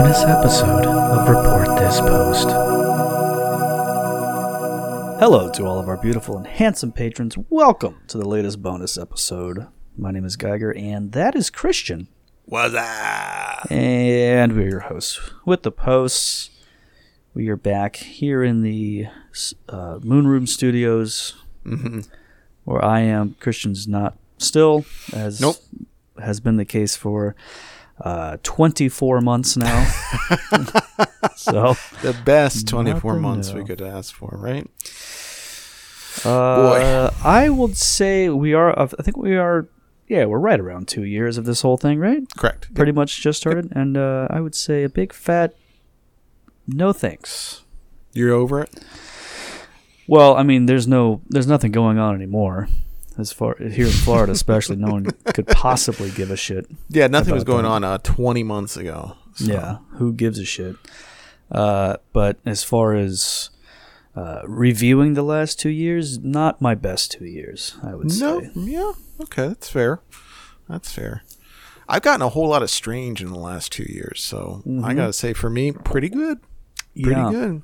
bonus episode of Report This Post. Hello to all of our beautiful and handsome patrons. Welcome to the latest bonus episode. My name is Geiger, and that is Christian. What's up? And we're your hosts. With the posts, we are back here in the Moonroom Studios, where I am. Christian's not still, as has been the case for 24 months now. So the best 24 months we could ask for, right? Boy, I would say we are. I think we are. Yeah, we're right around 2 years of this whole thing, right? Correct. Pretty much just started, and I would say a big fat no thanks. You're over it? Well, I mean, there's nothing going on anymore. As far here in Florida, especially, no one could possibly give a shit. Yeah, nothing was going on 20 months ago. So. Yeah, who gives a shit? But as far as reviewing the last 2 years, not my best 2 years, I would say. Yeah, okay, that's fair. That's fair. I've gotten a whole lot of Strange in the last 2 years, so I gotta say, for me, pretty good. Pretty good.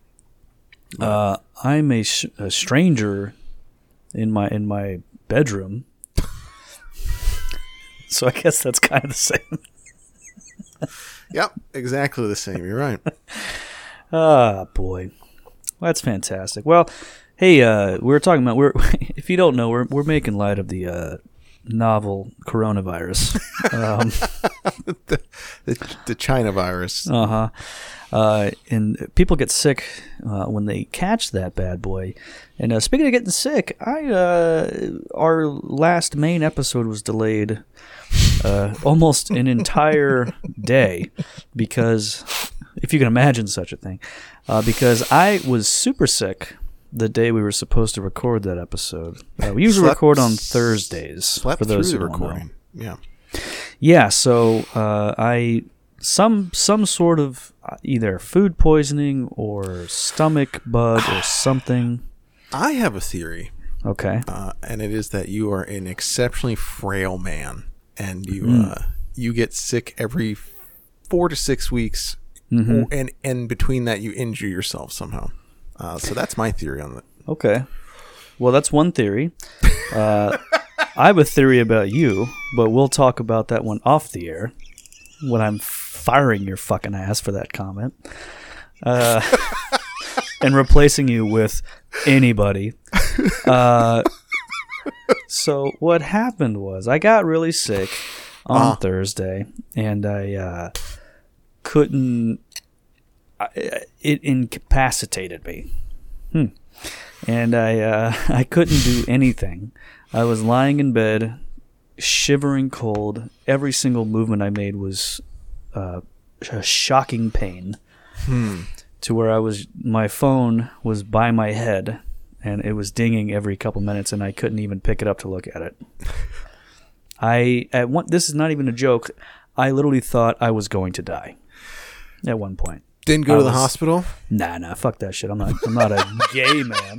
I'm a stranger in my bedroom, so I guess that's kind of the same. Yep, exactly the same. You're right. Ah, boy, that's fantastic. Well, hey, we're talking about if you don't know, we're making light of the novel coronavirus, the China virus. And people get sick when they catch that bad boy. And speaking of getting sick, our last main episode was delayed almost an entire day because, if you can imagine such a thing, because I was super sick the day we were supposed to record that episode. We usually record on Thursdays. For those who don't know. Yeah. So some sort of either food poisoning or stomach bug or something. I have a theory. Okay. And it is that you are an exceptionally frail man, and you get sick every 4 to 6 weeks, and between that you injure yourself somehow. So that's my theory on that. Okay. Well, that's one theory. I have a theory about you, but we'll talk about that one off the air when I'm firing your fucking ass for that comment. And replacing you with anybody. So what happened was I got really sick on Thursday, and I couldn't. It incapacitated me, and I couldn't do anything. I was lying in bed, shivering cold. Every single movement I made was a shocking pain. To where my phone was by my head, and it was dinging every couple minutes, and I couldn't even pick it up to look at it. This is not even a joke. I literally thought I was going to die at one point. Didn't go to the hospital? Nah, fuck that shit. I'm not a gay man.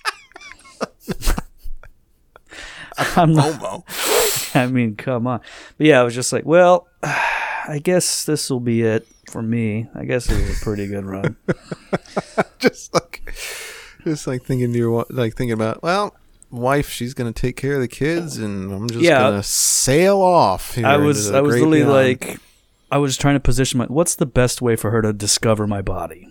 I'm not. Homo. I mean, come on. But yeah, I was just like, well, I guess this will be it for me. I guess it was a pretty good run. just like thinking about, well, wife, she's gonna take care of the kids, and I'm just gonna sail off. Here I was literally like, I was trying to position what's the best way for her to discover my body.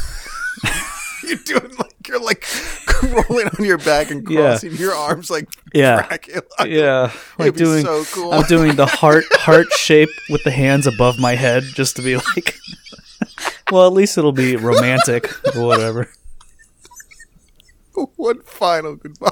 You're like rolling on your back and crossing your arms like Dracula. Yeah, like doing so cool. I'm doing the heart shape with the hands above my head just to be like, well, at least it'll be romantic or whatever. One final goodbye.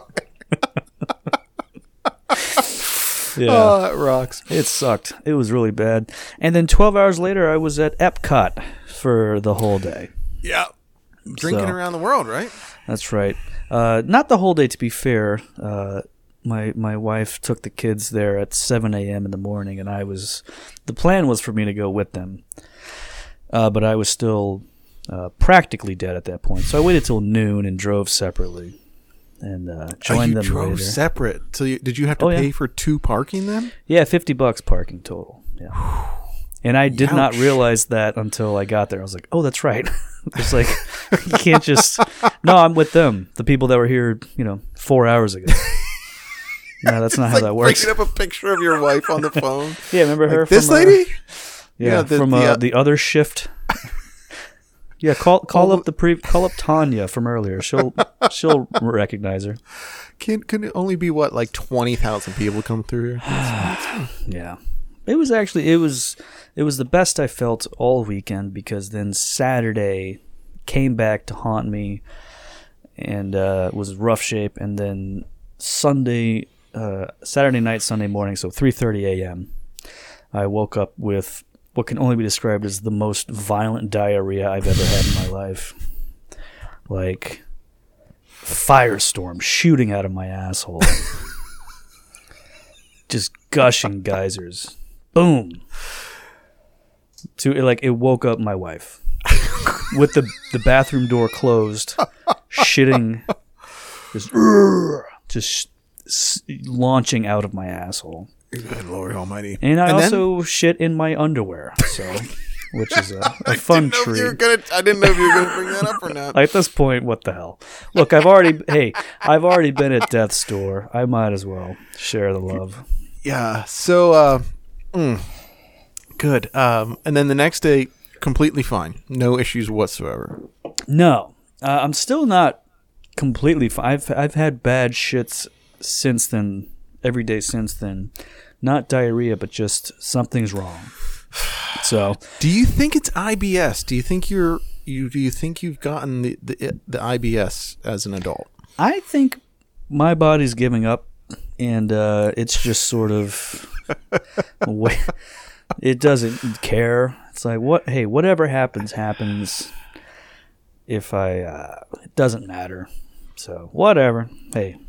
Yeah. Oh, that rocks. It sucked. It was really bad. And then 12 hours later, I was at Epcot for the whole day. Yeah. Drinking around the world, right? That's right. Not the whole day, to be fair. My wife took the kids there at 7 a.m. in the morning, and the plan was for me to go with them. But I was still practically dead at that point. So I waited till noon and drove separately. And joined them later. You drove separate. So did you have to pay for 2 parking then? Yeah, $50 parking total. Yeah. And I did not Ouch. realize that until I got there. I was like, oh, that's right. It's like, you can't just... No, I'm with them. The people that were here, 4 hours ago. No, that's not how that works. Bringing up a picture of your wife on the phone. Yeah, remember her? Like, this from, lady? Yeah, from the other shift. Yeah, call up Tanya from earlier. She'll recognize her. Can it only be what, like 20,000 people come through here? Yeah, it was the best I felt all weekend, because then Saturday came back to haunt me and was rough shape, and then Saturday night, Sunday morning, so 3:30 a.m. I woke up with what can only be described as the most violent diarrhea I've ever had in my life. Like, firestorm shooting out of my asshole. Just gushing geysers. Boom. It woke up my wife. With the bathroom door closed, shitting, just launching out of my asshole. Good Lord Almighty! And I also shit in my underwear, which is a fun treat. I didn't know if you were gonna bring that up or not. At this point, what the hell? Look, I've already been at death's door. I might as well share the love. Yeah. So, good. And then the next day, completely fine, no issues whatsoever. No, I'm still not completely fine. I've had bad shits since then. Every day since then, not diarrhea, but just something's wrong. So, do you think it's IBS? Do you think do you think you've gotten the IBS as an adult? I think my body's giving up, and it's just sort of it doesn't care. It's like, whatever happens. If it doesn't matter. So whatever. Hey.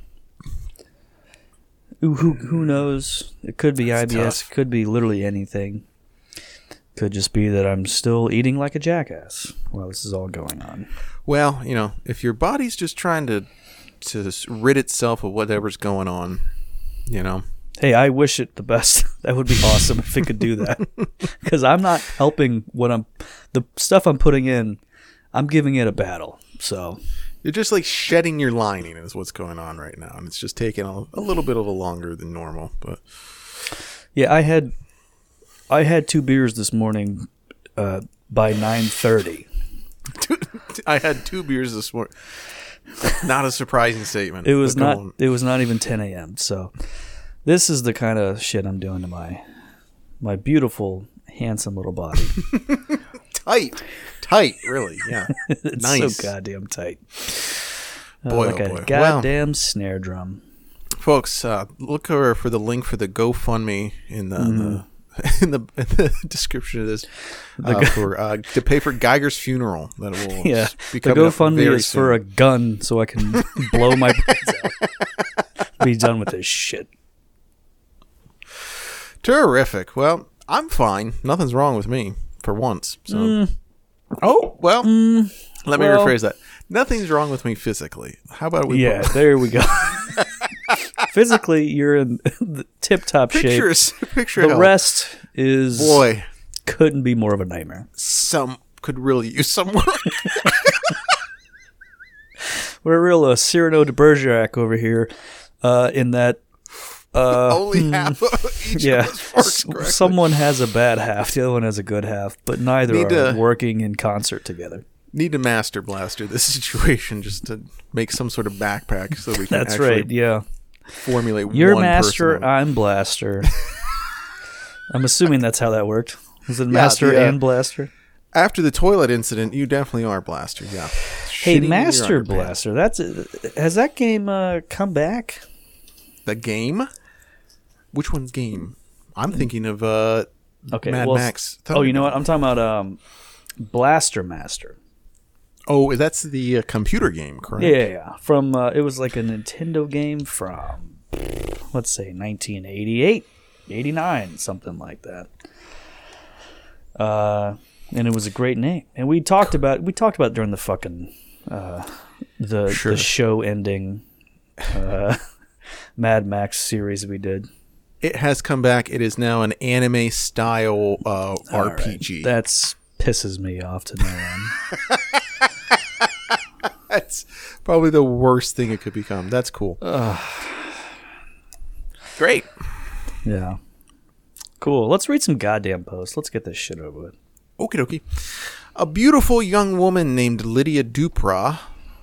Who knows? It could be IBS. Tough. It could be literally anything. Could just be that I'm still eating like a jackass while this is all going on. Well, if your body's just trying to rid itself of whatever's going on, Hey, I wish it the best. That would be awesome if it could do that. Because I'm not helping the stuff I'm putting in, I'm giving it a battle. So... You're just like shedding your lining is what's going on right now. And it's just taking a little bit of a longer than normal. But yeah, I had 2 beers this morning by 9:30. I had 2 beers this morning. Not a surprising statement. It was not even 10 a.m. So this is the kind of shit I'm doing to my beautiful, handsome little body. Tight, really, yeah. It's nice. So goddamn tight. Boy, like oh boy. A goddamn snare drum. Folks, look over for the link for the GoFundMe in the description of this to pay for Geiger's funeral. That will the GoFundMe is for a gun so I can blow my brains out. Be done with this shit. Terrific. Well, I'm fine. Nothing's wrong with me for once. So. Let me rephrase that. Nothing's wrong with me physically. How about we? Yeah, there we go. Physically, you're in tip-top shape. Picture the rest is couldn't be more of a nightmare. Some could really use some work. We're a real Cyrano de Bergerac over here. In that. Only half of each of us works correctly. Someone has a bad half, the other one has a good half, but neither are working in concert together. Need to master blaster this situation just to make some sort of backpack so we can formulate You're one master, person. I'm blaster. I'm assuming that's how that worked. Was it master and blaster? After the toilet incident, you definitely are blaster, yeah. Hey, Master Blaster, has that game come back? The game? Which one's game? I'm thinking of Mad Max. You know what? I'm talking about Blaster Master. Oh, that's the computer game, correct? Yeah. From it was like a Nintendo game from, let's say, 1988, 89, something like that. And it was a great name. And we talked about it during the fucking the show ending Mad Max series we did. It has come back. It is now an anime style RPG. Right. That's pisses me off to no end. That's probably the worst thing it could become. That's cool. Great. Yeah. Cool. Let's read some goddamn posts. Let's get this shit over with. Okie dokie. A beautiful young woman named Lydia Duprat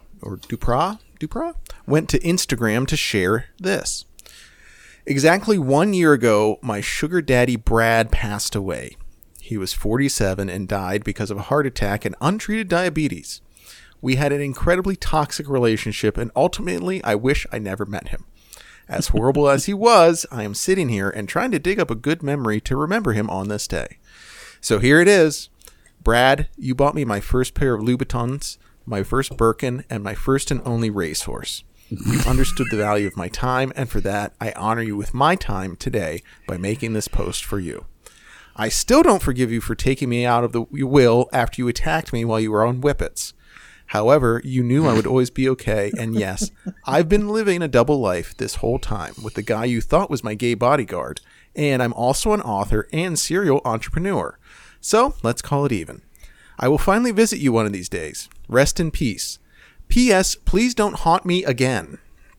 went to Instagram to share this. Exactly 1 year ago, my sugar daddy Brad passed away. He was 47 and died because of a heart attack and untreated diabetes. We had an incredibly toxic relationship, and ultimately, I wish I never met him. As horrible as he was, I am sitting here and trying to dig up a good memory to remember him on this day. So here it is. Brad, you bought me my first pair of Louboutins, my first Birkin, and my first and only racehorse. You understood the value of my time, and for that, I honor you with my time today by making this post for you. I still don't forgive you for taking me out of the will after you attacked me while you were on Whippets. However, you knew I would always be okay, and yes, I've been living a double life this whole time with the guy you thought was my gay bodyguard, and I'm also an author and serial entrepreneur. So, let's call it even. I will finally visit you one of these days. Rest in peace. P.S. Please don't haunt me again.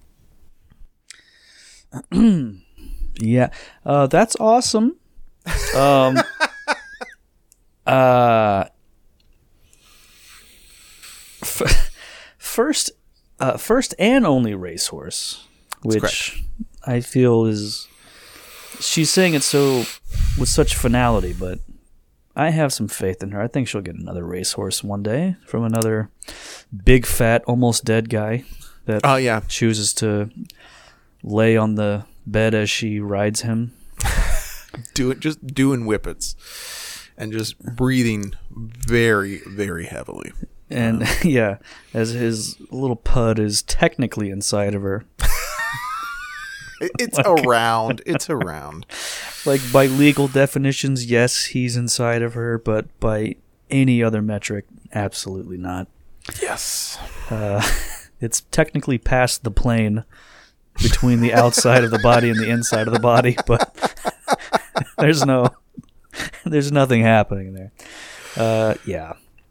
Yeah, that's awesome. First and only racehorse, which I feel is, she's saying it so with such finality, but I have some faith in her. I think she'll get another racehorse one day from another big fat almost dead guy that chooses to lay on the bed as she rides him. Just doing Whippets and just breathing very, very heavily. And yeah, as his little pud is technically inside of her. It's around. It's around. Like, by legal definitions, yes, he's inside of her, but by any other metric, absolutely not. Yes. It's technically past the plane between the outside of the body and the inside of the body, but there's nothing happening there. Yeah.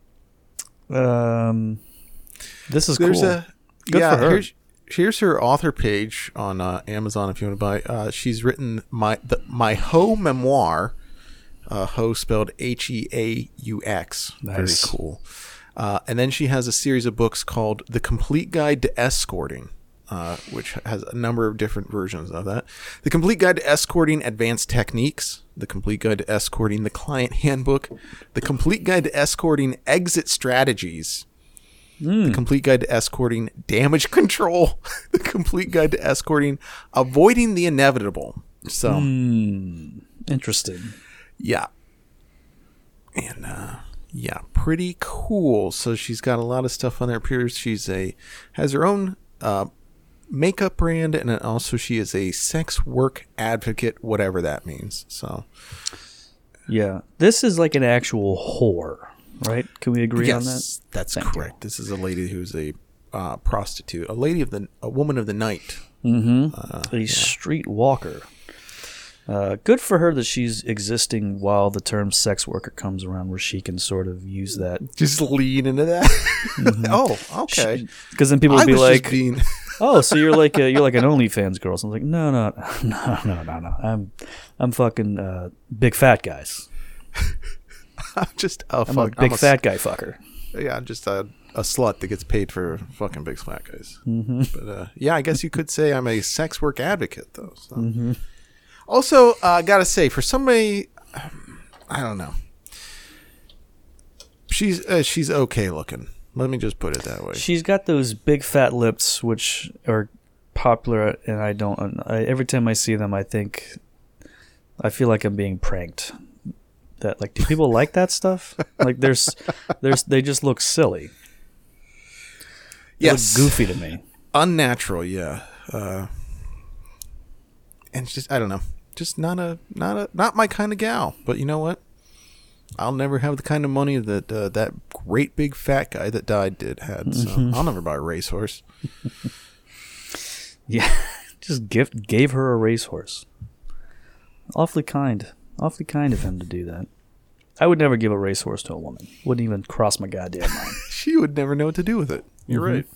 This is cool. Good for her. Here's her author page on Amazon if you want to buy. She's written my Hoe memoir, Hoe spelled Heaux. Nice. Very cool. And then she has a series of books called The Complete Guide to Escorting, which has a number of different versions of that. The Complete Guide to Escorting Advanced Techniques, The Complete Guide to Escorting the Client Handbook, The Complete Guide to Escorting Exit Strategies, The Complete Guide to Escorting Damage Control, The Complete Guide to Escorting Avoiding the Inevitable. So, interesting. Yeah. And, yeah, pretty cool. So she's got a lot of stuff on there. She's has her own makeup brand, and also she is a sex work advocate, whatever that means. So, yeah, this is like an actual whore, right? Can we agree on that? Yes, that's correct. This is a lady who's a prostitute, a woman of the night, a street walker. Good for her that she's existing while the term sex worker comes around, where she can sort of use that. Just lean into that. Oh, okay. Because then people would be like, "Oh, so you're like an OnlyFans girl?" So I'm like, "No. I'm fucking big fat guys. I'm just I'm a big fat guy fucker. Yeah, I'm just a slut that gets paid for fucking big fat guys. But yeah, I guess you could say I'm a sex work advocate, though. So. Also, gotta say, for somebody, I don't know, she's okay looking. Let me just put it that way. She's got those big fat lips, which are popular, and every time I see them, I feel like I'm being pranked. That, like, do people like that stuff? Like, they just look silly. They look goofy to me. Unnatural, yeah. And it's just, I don't know. Just not my kind of gal. But you know what? I'll never have the kind of money that that great big fat guy that died had. So I'll never buy a racehorse. Yeah, just gave her a racehorse. Awfully kind of him to do that. I would never give a racehorse to a woman. Wouldn't even cross my goddamn mind. She would never know what to do with it. You're right.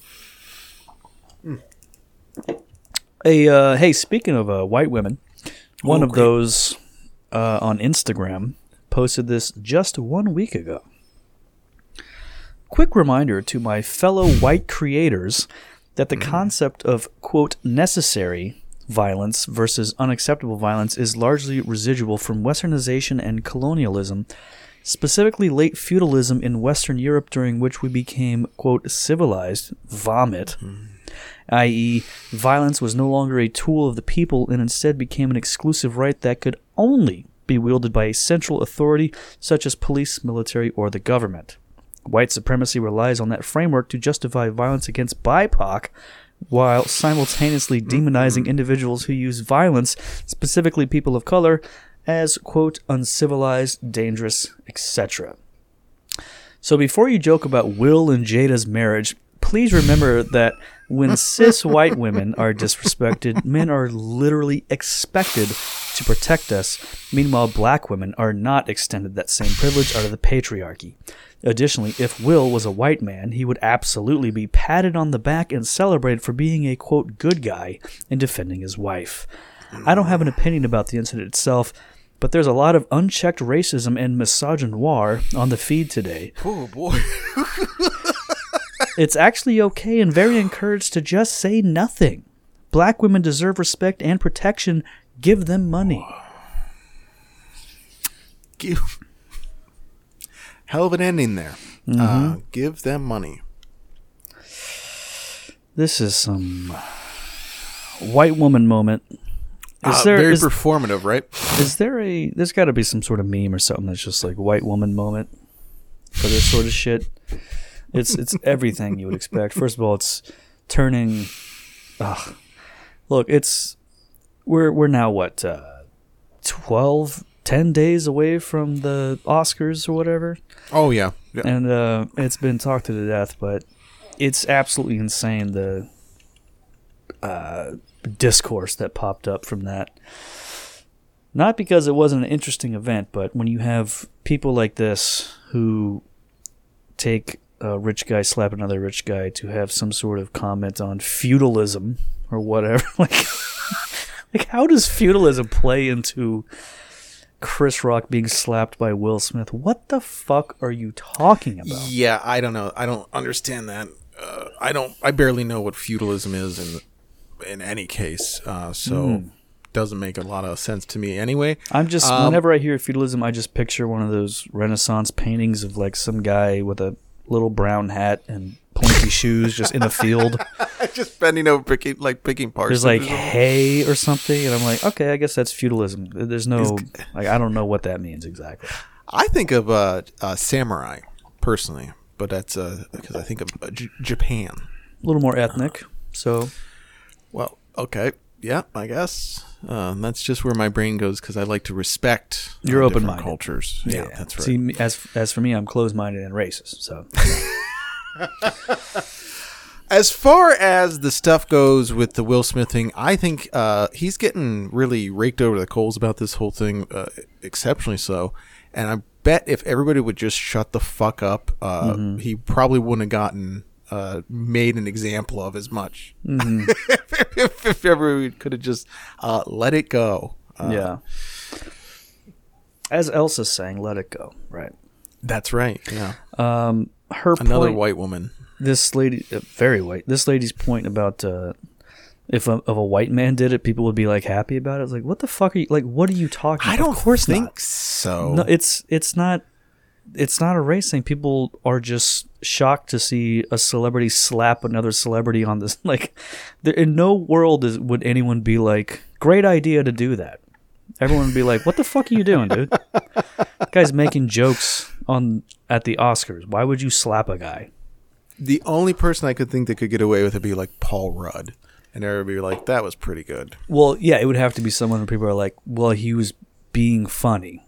Hey, speaking of white women, one of great. those on Instagram posted this just 1 week ago. Quick reminder to my fellow white creators that the concept of, quote, necessary violence versus unacceptable violence is largely residual from westernization and colonialism, specifically late feudalism in Western Europe, during which we became, quote, civilized, vomit, i.e., violence was no longer a tool of the people and instead became an exclusive right that could only be wielded by a central authority such as police, military, or the government. White supremacy relies on that framework to justify violence against BIPOC while simultaneously demonizing individuals who use violence, specifically people of color, as, quote, uncivilized, dangerous, etc. So before you joke about Will and Jada's marriage, please remember that when cis white women are disrespected, men are literally expected to protect us. Meanwhile, black women are not extended that same privilege out of the patriarchy. Additionally, if Will was a white man, he would absolutely be patted on the back and celebrated for being a, quote, good guy and defending his wife. I don't have an opinion about the incident itself, but there's a lot of unchecked racism and misogynoir on the feed today. Oh, boy. It's actually okay and very encouraged to just say nothing. Black women deserve respect and protection. Give them money. Hell of an ending there. Give them money. This is some white woman moment. Very performative, right? There's got to be some sort of meme or something that's just like white woman moment for this sort of shit. It's everything you would expect. First of all, it's turning. Look, we're now what 10 days away from the Oscars or whatever. Oh yeah. And it's been talked to death, but it's absolutely insane the discourse that popped up from that. Not because it wasn't an interesting event, but when you have people like this who take a rich guy slap another rich guy to have some sort of comment on feudalism or whatever, like how does feudalism play into Chris Rock being slapped by Will Smith? What the fuck are you talking about? Yeah, I don't know. I don't understand that. I barely know what feudalism is in any case. So doesn't make a lot of sense to me anyway. I'm just whenever I hear feudalism, I just picture one of those Renaissance paintings of like some guy with a little brown hat and pointy shoes just in a field. Just bending over picking parts. There's like hay or something, and I'm like, okay, I guess that's feudalism. There's no I don't know what that means exactly. I think of samurai personally, but that's because I think of Japan. A little more ethnic. So, well, okay, yeah, I guess that's just where my brain goes because I like to respect you're open-minded cultures. Yeah, that's right. See, as for me, I'm closed-minded and racist. So. As far as the stuff goes with the Will Smith thing, I think he's getting really raked over the coals about this whole thing, exceptionally so. And I bet if everybody would just shut the fuck up, he probably wouldn't have gotten made an example of as much. if everybody could have just let it go. Yeah. As Elsa's saying, let it go. Right. That's right. Yeah. Another white woman. This lady, very white. This lady's point about if a white man did it, people would be like happy about it. It's like, what the fuck are you like? What are you talking about? I don't of course think not. so. No, it's not a race thing. People are just shocked to see a celebrity slap another celebrity on this. Like, in no world would anyone be like, great idea to do that. Everyone would be like, what the fuck are you doing, dude? That guy's making jokes at the Oscars. Why would you slap a guy? The only person I could think that could get away with it would be like Paul Rudd. And everybody would be like, that was pretty good. Well, yeah, it would have to be someone where people are like, well, he was being funny.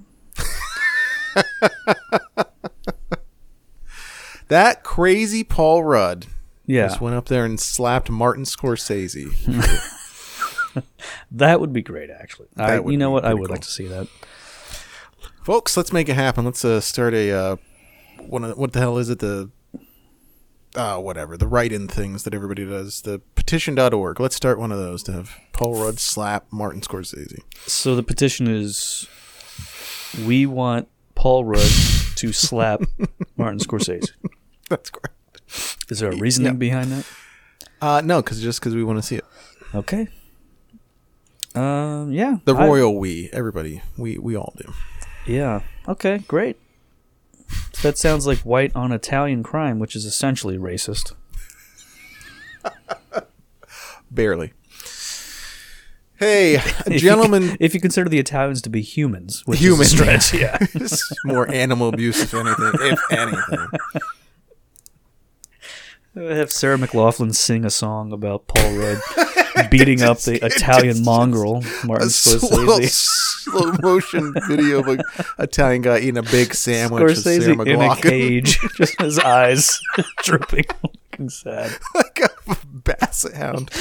That crazy Paul Rudd just went up there and slapped Martin Scorsese. That would be great, actually. You know what? I would cool. like to see that. Folks, let's make it happen. Let's start a what the hell is it? The whatever, the write-in things that everybody does. The petition.org. Let's start one of those to have Paul Rudd slap Martin Scorsese. So the petition is, we want Paul Rudd to slap Martin Scorsese. That's correct. Is there a reasoning behind that? No, because we want to see it. Okay. Yeah. The royal we, everybody, we all do. Yeah. Okay, great. That sounds like white on Italian crime, which is essentially racist. Barely. Hey, gentlemen. If you consider the Italians to be humans, which is a stretch, yeah. It's more animal abuse, if anything. Have Sarah McLachlan sing a song about Paul Rudd beating up the Italian mongrel, Martin Scorsese. Slow motion video of an Italian guy eating a big sandwich with Sarah Scorsese in a McLachlan. cage, just his eyes dripping, looking sad. Like a basset hound.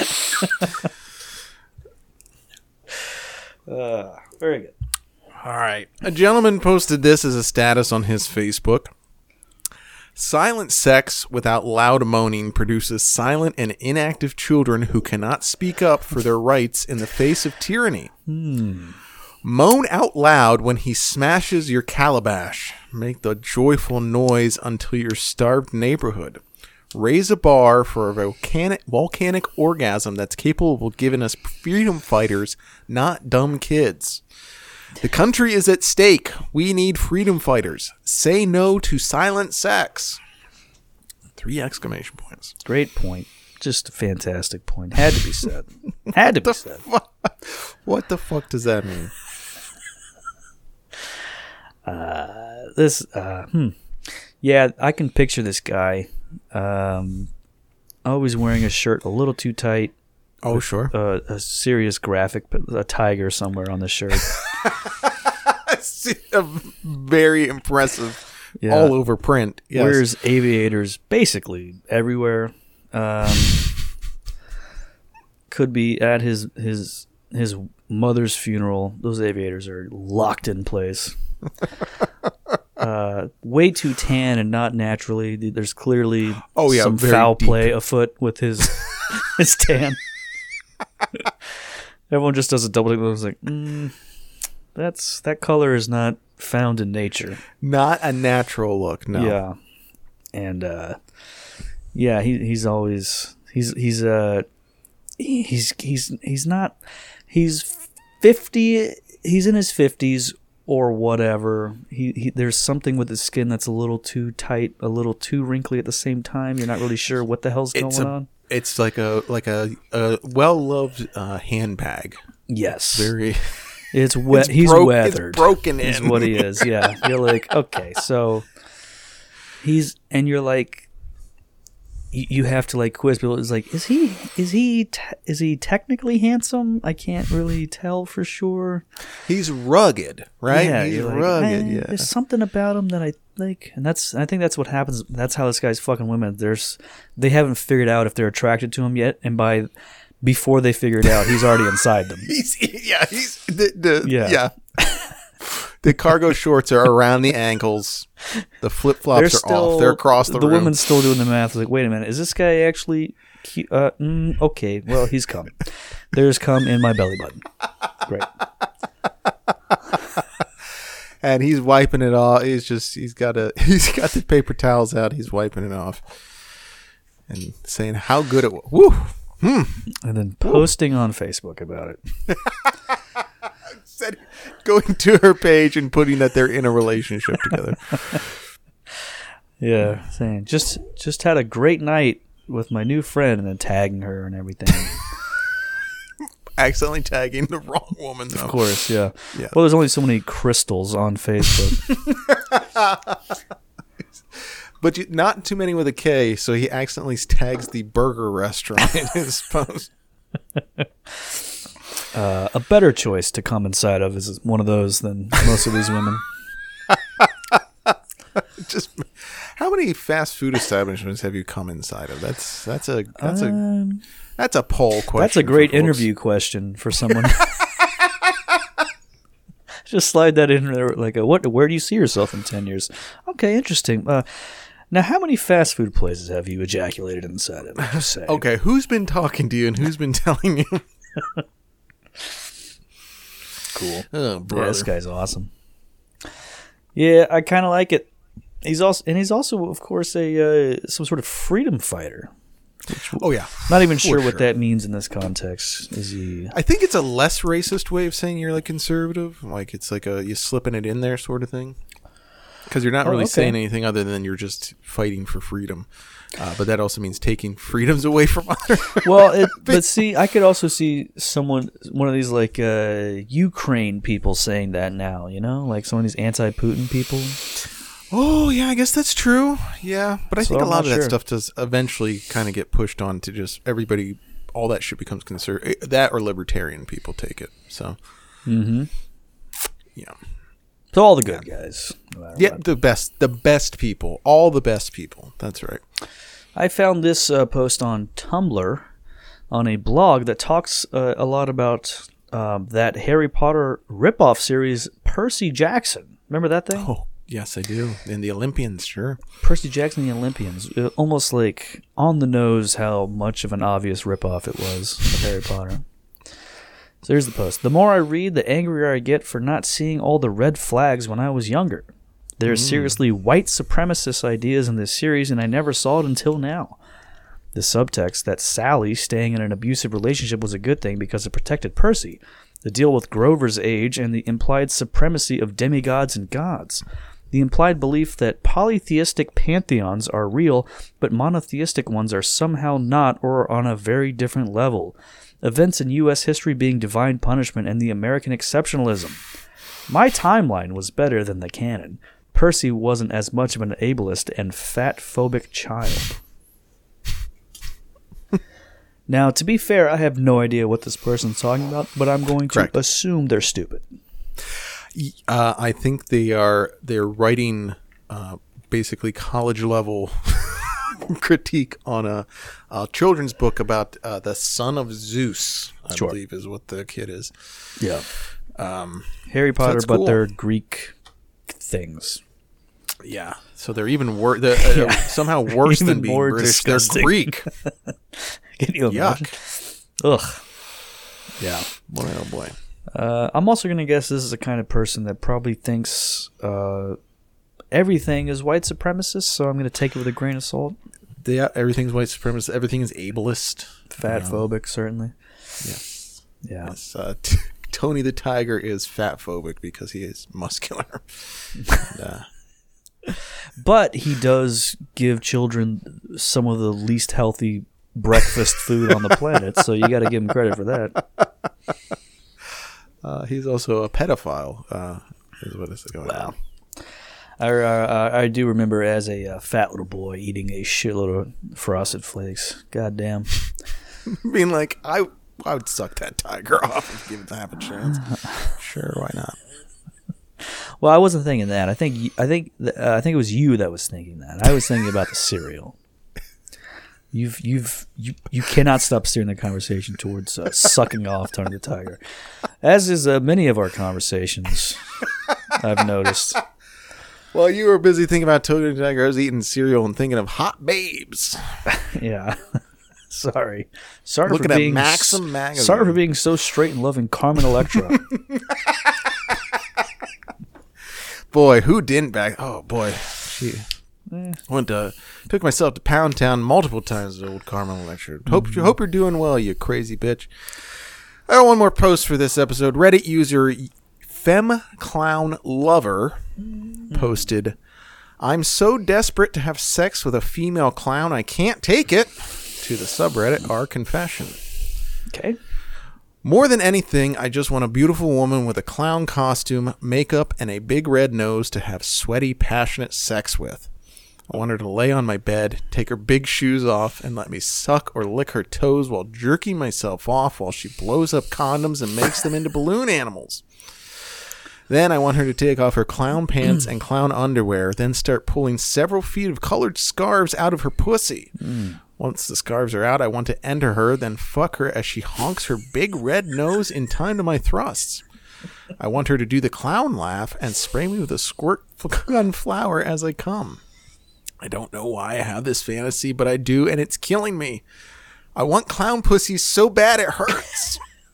Very good. All right. A gentleman posted this as a status on his Facebook. Silent sex without loud moaning produces silent and inactive children who cannot speak up for their rights in the face of tyranny. Moan out loud when he smashes your calabash. Make the joyful noise until your starved neighborhood. Raise a bar for a volcanic orgasm that's capable of giving us freedom fighters, not dumb kids. The country is at stake. We need freedom fighters. Say no to silent sex. 3 exclamation points. Great point. Just a fantastic point. Had to be said. Had to be said. What the fuck does that mean? Yeah, I can picture this guy always wearing a shirt a little too tight. Oh, sure. A serious graphic, a tiger somewhere on the shirt. A very impressive, all over print. Yes. Wears aviators basically everywhere. Could be at his mother's funeral. Those aviators are locked in place. Way too tan and not naturally. There's clearly some foul play afoot with his his tan. Everyone just does a double take. It's like, that color is not found in nature. Not a natural look. No. Yeah, and he's always he's not, he's 50. He's in his 50s or whatever. He there's something with his skin that's a little too tight, a little too wrinkly at the same time. You're not really sure what the hell's going on. It's like a well-loved handbag. Yes. Very. It's wet. He's weathered. It's broken in. Is what he is. Yeah. You're like, okay, so you're like, you have to like quiz people. It's like, is he technically handsome? I can't really tell for sure. He's rugged, right? Yeah, he's like, rugged. Yeah. There's something about him that I like, and I think that's what happens. That's how this guy's fucking women. They haven't figured out if they're attracted to him yet, and before they figure it out, he's already inside them. The cargo shorts are around the ankles. The flip flops are off. They're across the room. The woman's still doing the math. Like, wait a minute, is this guy actually cute? Okay, well, he's cum. There's cum in my belly button. Great. And he's wiping it off. He's got the paper towels out. He's wiping it off and saying how good it was. Woo. And then posting on Facebook about it. Going to her page and putting that they're in a relationship together. Yeah, saying just had a great night with my new friend, and then tagging her and everything. Accidentally tagging the wrong woman, though. Of course, yeah. Well, there's only so many crystals on Facebook. But not too many with a K, so he accidentally tags the burger restaurant in his post. A better choice to come inside of is one of those than most of these women. Just how many fast food establishments have you come inside of? That's a That's a poll question. That's a great for folks. interview question for someone. Just slide that in there, like, where do you see yourself in 10 years? Okay, interesting. Now, how many fast food places have you ejaculated inside of? Would you say? Okay, who's been talking to you and who's been telling you? Cool. Oh, brother. Yeah, this guy's awesome. Yeah, I kind of like it. He's also, of course, some sort of freedom fighter. Oh, yeah. Not even sure what that means in this context. Is he? I think it's a less racist way of saying you're like conservative. Like it's like you slipping it in there sort of thing. Because you're not really saying anything other than you're just fighting for freedom. But that also means taking freedoms away from others. Well, but see, I could also see one of these like Ukraine people saying that now, like some of these anti-Putin people. Oh, yeah, I guess that's true. Yeah, but I think a lot of that sure. stuff does eventually kind of get pushed on to just everybody. All that shit becomes conservative. That or libertarian people take it. So, yeah. So all the good guys. No matter Yeah, what. the best people. All the best people. That's right. I found this post on Tumblr on a blog that talks a lot about that Harry Potter ripoff series, Percy Jackson. Remember that thing? Oh, yes, I do. And the Olympians, sure. Percy Jackson and the Olympians. Almost like on the nose how much of an obvious ripoff it was of Harry Potter. So here's the post. The more I read, the angrier I get for not seeing all the red flags when I was younger. There are seriously white supremacist ideas in this series, and I never saw it until now. The subtext that Sally staying in an abusive relationship was a good thing because it protected Percy. The deal with Grover's age and the implied supremacy of demigods and gods. The implied belief that polytheistic pantheons are real, but monotheistic ones are somehow not or are on a very different level. Events in U.S. history being divine punishment and the American exceptionalism. My timeline was better than the canon. Percy wasn't as much of an ableist and fat-phobic child. Now, to be fair, I have no idea what this person's talking about, but I'm going to assume they're stupid. I think they're writing basically college level critique on a children's book about the son of Zeus. I believe is what the kid is. Yeah, Harry Potter, but they're Greek things. Yeah, so they're even worse. Somehow worse than being British. Disgusting. They're Greek. Can you imagine? Ugh. Yeah. Boy, oh boy. I'm also going to guess this is the kind of person that probably thinks everything is white supremacist, so I'm going to take it with a grain of salt. Yeah, everything's white supremacist. Everything is ableist. Fat-phobic, certainly. Yes. Yeah. Yes, Tony the Tiger is fat-phobic because he is muscular. And, but he does give children some of the least healthy breakfast food on the planet, so you got to give him credit for that. He's also a pedophile, is what is going on. I do remember as a fat little boy eating a shitload of Frosted Flakes. Goddamn. Being like, I would suck that tiger off and give it half a chance. Sure, why not? Well, I wasn't thinking that. I think it was you that was thinking that. I was thinking about the cereal. You cannot stop steering the conversation towards sucking off Tony the Tiger, as is many of our conversations. I've noticed. While you were busy thinking about Tony the Tiger, I was eating cereal and thinking of hot babes. Yeah. Sorry Looking for being at Maxim magazine. Sorry for being so straight and loving Carmen Electra. Boy, who didn't back? Oh boy, she took myself to Pound Town multiple times. Old Carmen Electra. Hope you're doing well, you crazy bitch. I got one more post for this episode. Reddit user FemClownLover posted, "I'm so desperate to have sex with a female clown, I can't take it." To the subreddit, our confession. Okay. More than anything, I just want a beautiful woman with a clown costume, makeup, and a big red nose to have sweaty, passionate sex with. I want her to lay on my bed, take her big shoes off, and let me suck or lick her toes while jerking myself off while she blows up condoms and makes them into balloon animals. Then I want her to take off her clown pants and clown underwear, then start pulling several feet of colored scarves out of her pussy. Once the scarves are out, I want to enter her, then fuck her as she honks her big red nose in time to my thrusts. I want her to do the clown laugh and spray me with a squirt gun flour as I come. I don't know why I have this fantasy, but I do, and it's killing me. I want clown pussy so bad it hurts.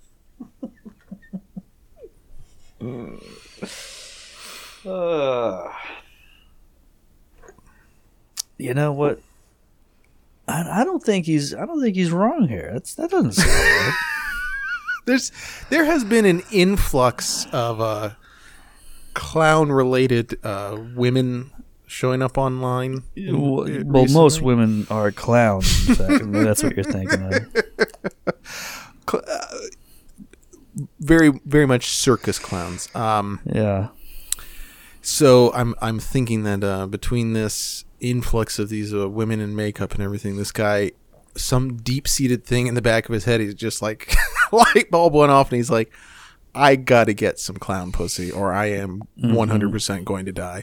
You know what? I don't think he's wrong here. That doesn't sound right. There has been an influx of clown related women showing up online. Well, most women are clowns. In fact. That's what you're thinking of. Very, very much circus clowns. Yeah. So I'm thinking that between this influx of these women in makeup and everything, this guy, some deep-seated thing in the back of his head, he's just like, light bulb went off, and he's like, I gotta get some clown pussy, or I am 100% going to die.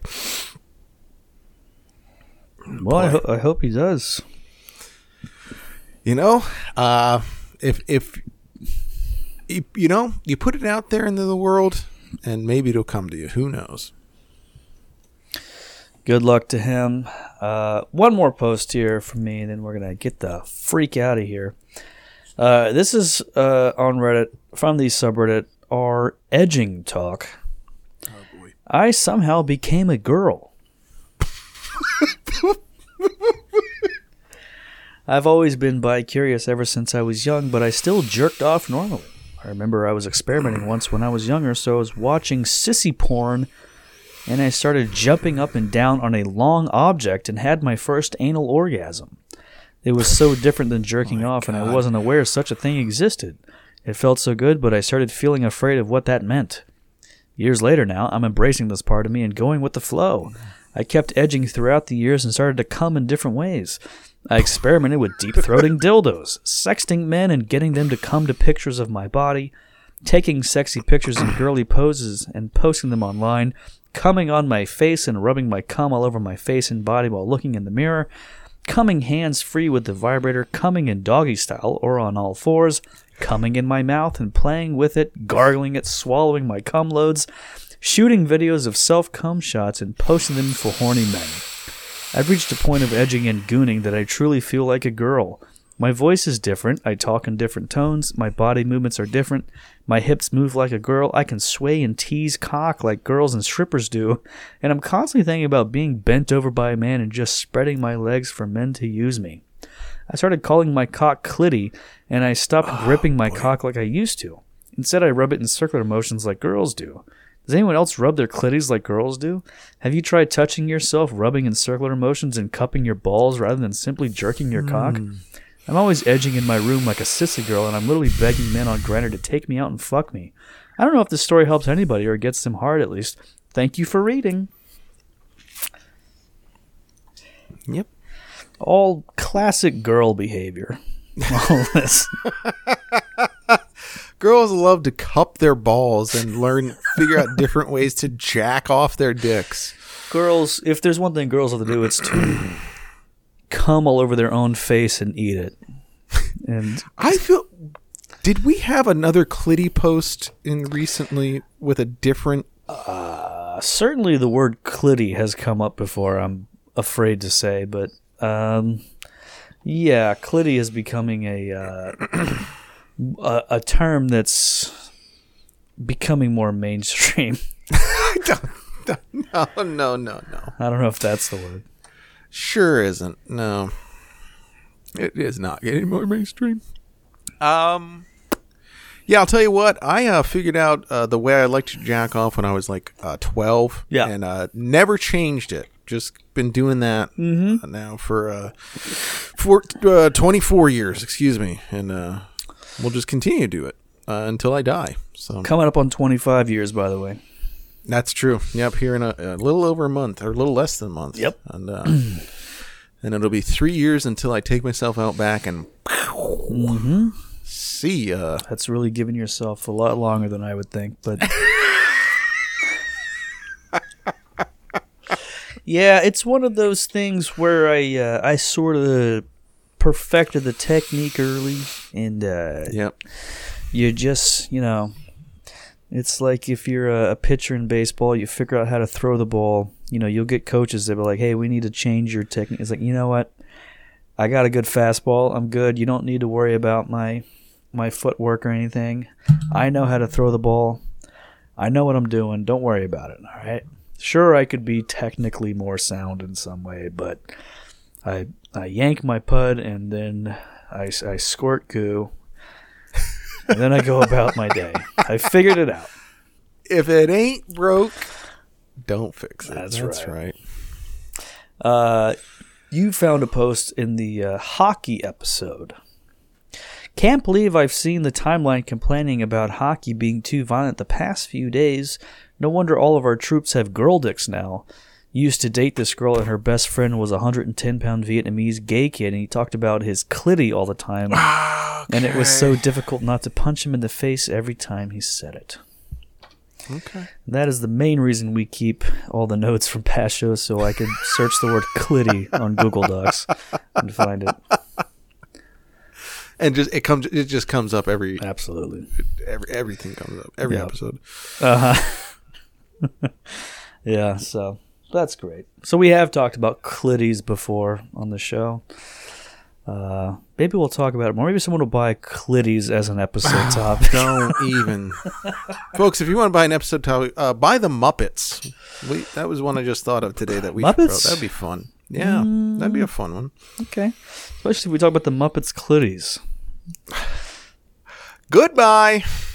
Well, I hope he does. You know, if you know, you put it out there into the world, and maybe it'll come to you. Who knows? Good luck to him. One more post here from me, and then we're going to get the freak out of here. This is on Reddit from the subreddit r Edging Talk. Oh, boy. I somehow became a girl. I've always been bi-curious ever since I was young, but I still jerked off normally. I remember I was experimenting once when I was younger, so I was watching sissy porn, and I started jumping up and down on a long object and had my first anal orgasm. It was so different than jerking off, and I wasn't aware such a thing existed. It felt so good, but I started feeling afraid of what that meant. Years later now, I'm embracing this part of me and going with the flow. I kept edging throughout the years and started to come in different ways. I experimented with deep-throating dildos, sexting men and getting them to come to pictures of my body, taking sexy pictures in girly poses and posting them online, coming on my face and rubbing my cum all over my face and body while looking in the mirror, coming hands-free with the vibrator, coming in doggy style or on all fours, coming in my mouth and playing with it, gargling it, swallowing my cum loads, shooting videos of self-cum shots and posting them for horny men. I've reached a point of edging and gooning that I truly feel like a girl. My voice is different, I talk in different tones, my body movements are different, my hips move like a girl, I can sway and tease cock like girls and strippers do, and I'm constantly thinking about being bent over by a man and just spreading my legs for men to use me. I started calling my cock clitty, and I stopped gripping my cock like I used to. Instead, I rub it in circular motions like girls do. Does anyone else rub their clitties like girls do? Have you tried touching yourself, rubbing in circular motions, and cupping your balls rather than simply jerking your cock? I'm always edging in my room like a sissy girl, and I'm literally begging men on Grindr to take me out and fuck me. I don't know if this story helps anybody or gets them hard at least. Thank you for reading. Yep. All classic girl behavior. All this. Girls love to cup their balls and figure out different ways to jack off their dicks. Girls, if there's one thing girls love to do, it's to come all over their own face and eat it. And I feel, did we have another clitty post in recently with a different? Certainly the word clitty has come up before, I'm afraid to say, but yeah, clitty is becoming a term that's becoming more mainstream. No. I don't know if that's the word. Sure isn't. No. It is not getting more mainstream. Yeah, I'll tell you what. I figured out the way I like to jack off when I was like 12. Yeah. And never changed it. Just been doing that now for 24 years, excuse me. And we'll just continue to do it until I die. So Coming up on 25 years, by the way. that's true. Yep, here in a little over a month, or a little less than a month. Yep. And it'll be 3 years until I take myself out back and see ya. That's really giving yourself a lot longer than I would think, but yeah, it's one of those things where I sort of perfected the technique early, and Yep. you just, it's like if you're a pitcher in baseball, you figure out how to throw the ball. You'll get coaches that be like, hey, we need to change your technique. It's like, you know what? I got a good fastball. I'm good. You don't need to worry about my footwork or anything. I know how to throw the ball. I know what I'm doing. Don't worry about it, all right? Sure, I could be technically more sound in some way, but I yank my pud, and then I squirt goo, and then I go about my day. I figured it out. If it ain't broke, don't fix it. That's right. You found a post in the hockey episode. Can't believe I've seen the timeline complaining about hockey being too violent the past few days. No wonder all of our troops have girl dicks now. Used to date this girl, and her best friend was a 110-pound Vietnamese gay kid, and he talked about his clitty all the time. Okay. And it was so difficult not to punch him in the face every time he said it. Okay. That is the main reason we keep all the notes from past shows, so I could search the word clitty on Google Docs and find it. And it just comes up everything comes up every episode. Yeah, so that's great. So we have talked about clitties before on the show. Maybe we'll talk about it more. Maybe someone will buy clitties as an episode topic. Don't even, folks. If you want to buy an episode topic, buy the Muppets. That was one I just thought of today that we should Muppets? that'd be fun. Yeah, that'd be a fun one. Okay, especially if we talk about the Muppets clitties. Goodbye.